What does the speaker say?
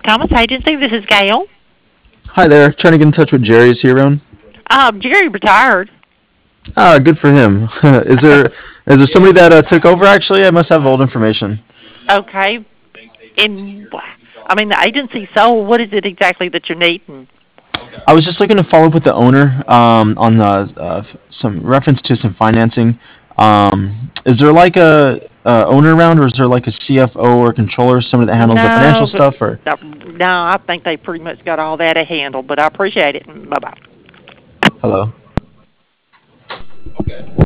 Thomas Agency. This is Gail. Hi there. Trying to get in touch with Jerry. Is he around? Jerry retired. Ah, good for him. Is there somebody that took over? Actually, I must have old information. Okay. And I mean, the agency sold. What is it exactly that you're needing? I was just looking to follow up with the owner on some reference to some financing. Is there like a owner around, or is there like a CFO or controller, somebody that handles the financial No, stuff? Or no. I think they pretty much got all that handled. But I appreciate it. Bye bye. hello?